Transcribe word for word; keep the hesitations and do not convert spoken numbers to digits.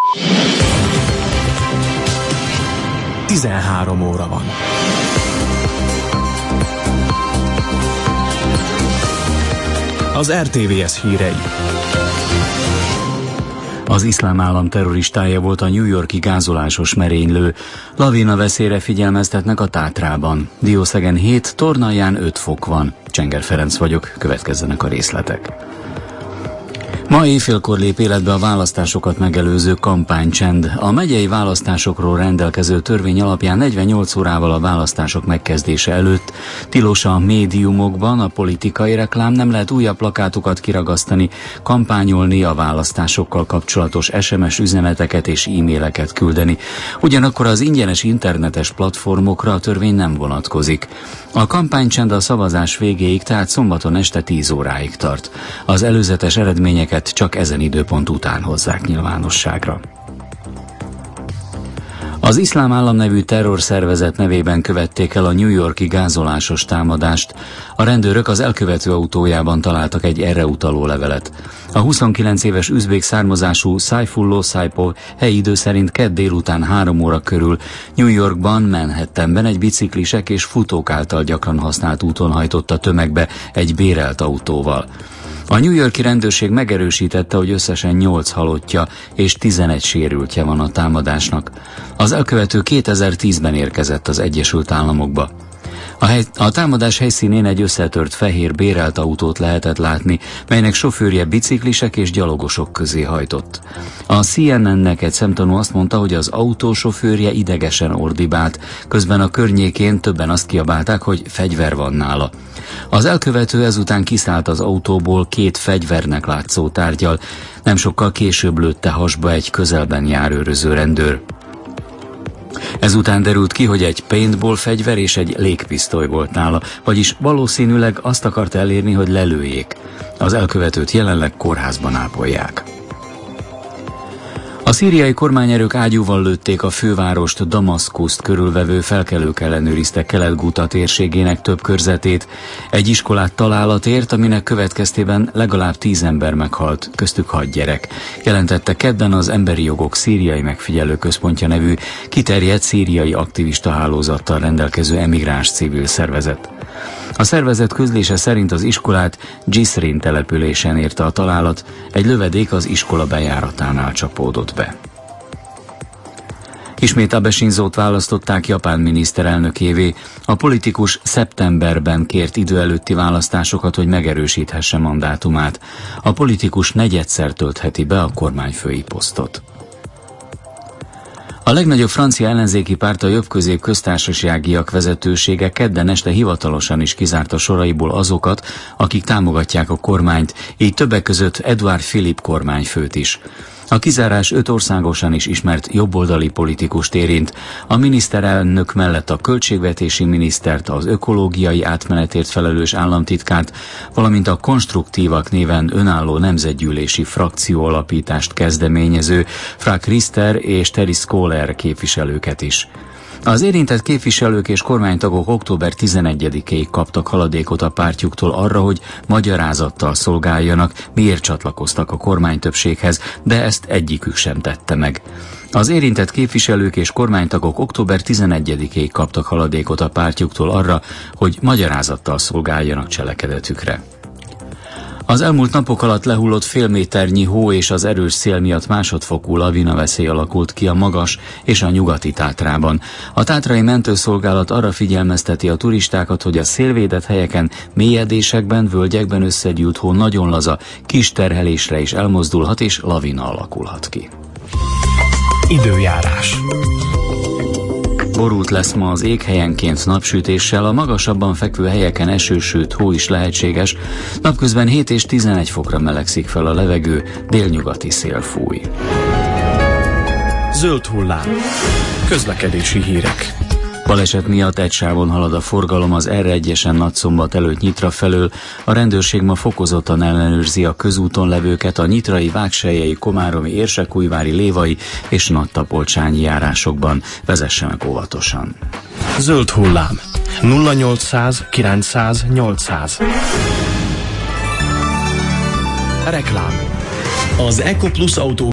tizenhárom óra van. Az er té vé es hírei. Az iszlám állam terroristája volt a New York-i gázolásos merénylő. Lavina veszélyre figyelmeztetnek a Tátrában. Diószegen hét, Tornalján öt fok van. Csenger Ferenc vagyok, következzenek a részletek. Ma éjfélkor lép életbe a választásokat megelőző kampánycsend. A megyei választásokról rendelkező törvény alapján negyvennyolc órával a választások megkezdése előtt tilos a médiumokban, a politikai reklám, nem lehet újabb plakátokat kiragasztani, kampányolni, a választásokkal kapcsolatos es em es üzeneteket és e-maileket küldeni. Ugyanakkor az ingyenes internetes platformokra a törvény nem vonatkozik. A kampánycsend a szavazás végéig, tehát szombaton este tíz óráig tart. Az előzetes eredményeket csak ezen időpont után hozzák nyilvánosságra. Az Iszlám Állam nevű terrorszervezet nevében követték el a New York-i gázolásos támadást. A rendőrök az elkövető autójában találtak egy erre utaló levelet. A huszonkilenc éves üzbék származású Saifullah Saipov helyi idő szerint kedd délután három óra körül New Yorkban, Manhattanben egy biciklisek és futók által gyakran használt úton hajtott a tömegbe egy bérelt autóval. A New York-i rendőrség megerősítette, hogy összesen nyolc halottja és tizenegy sérültje van a támadásnak. Az elkövető kétezer-tízben érkezett az Egyesült Államokba. A, hely, a támadás helyszínén egy összetört fehér bérelt autót lehetett látni, melynek sofőrje biciklisek és gyalogosok közé hajtott. A cé en en-nek egy szemtanú azt mondta, hogy az autó sofőrje idegesen ordibált, közben a környékén többen azt kiabálták, hogy fegyver van nála. Az elkövető ezután kiszállt az autóból két fegyvernek látszó tárggyal, nem sokkal később lőtte hasba egy közelben járőröző rendőr. Ezután derült ki, hogy egy paintball fegyver és egy légpisztoly volt nála, vagyis valószínűleg azt akart elérni, hogy lelőjék. Az elkövetőt jelenleg kórházban ápolják. A szíriai kormányerők ágyúval lőtték a fővárost, Damaszkuszt körülvevő felkelők ellenőriztek Kelet-Guta térségének több körzetét. Egy iskolát találat ért, aminek következtében legalább tíz ember meghalt, köztük hat gyerek. Jelentette kedden az Emberi Jogok Szíriai Megfigyelő Központja nevű kiterjedt szíriai aktivista hálózattal rendelkező emigráns civil szervezet. A szervezet közlése szerint az iskolát Jisrin településen érte a találat, egy lövedék az iskola bejáratánál csapódott be. Ismét Abe Shinzót választották Japán miniszterelnökévé. A politikus szeptemberben kért idő előtti választásokat, hogy megerősíthesse mandátumát. A politikus negyedszer töltheti be a kormányfői posztot. A legnagyobb francia ellenzéki párt, a Jobbközép köztársaságiak vezetősége kedden este hivatalosan is kizárta soraiból azokat, akik támogatják a kormányt, így többek között Edouard Philippe kormányfőt is. A kizárás öt országosan is ismert jobboldali politikust érint. A miniszterelnök mellett a költségvetési minisztert, az ökológiai átmenetért felelős államtitkárt, valamint a konstruktívak néven önálló nemzetgyűlési frakcióalapítást kezdeményező Frank Riester és Terry Scoller képviselőket is. Az érintett képviselők és kormánytagok október tizenegyedikéig kaptak haladékot a pártjuktól arra, hogy magyarázattal szolgáljanak, miért csatlakoztak a kormánytöbbséghez, de ezt egyikük sem tette meg. Az érintett képviselők és kormánytagok október tizenegyedikéig kaptak haladékot a pártjuktól arra, hogy magyarázattal szolgáljanak cselekedetükre. Az elmúlt napok alatt lehullott félméternyi hó és az erős szél miatt másodfokú lavina veszély alakult ki a magas és a nyugati Tátrában. A tátrai mentőszolgálat arra figyelmezteti a turistákat, hogy a szélvédett helyeken, mélyedésekben, völgyekben összegyűlt hó nagyon laza, kis terhelésre is elmozdulhat és lavina alakulhat ki. Időjárás. Borult lesz ma az ég, helyenként napsütéssel, a magasabban fekvő helyeken eső, sőt hó is lehetséges. Napközben hét és tizenegy fokra melegszik fel a levegő, délnyugati szél fúj. Zöld hullám. Közlekedési hírek. Baleset miatt egy sávon halad a forgalom az er egyesen Nagyszombat előtt Nyitra felől. A rendőrség ma fokozottan ellenőrzi a közúton levőket a nyitrai, vágselyei, komáromi, érsekújvári, lévai és nagytapolcsányi járásokban. Vezessenek óvatosan. Zöld hullám. nulla nyolcszáz kilencszáz nyolcszáz. Reklám. Az EcoPlus autó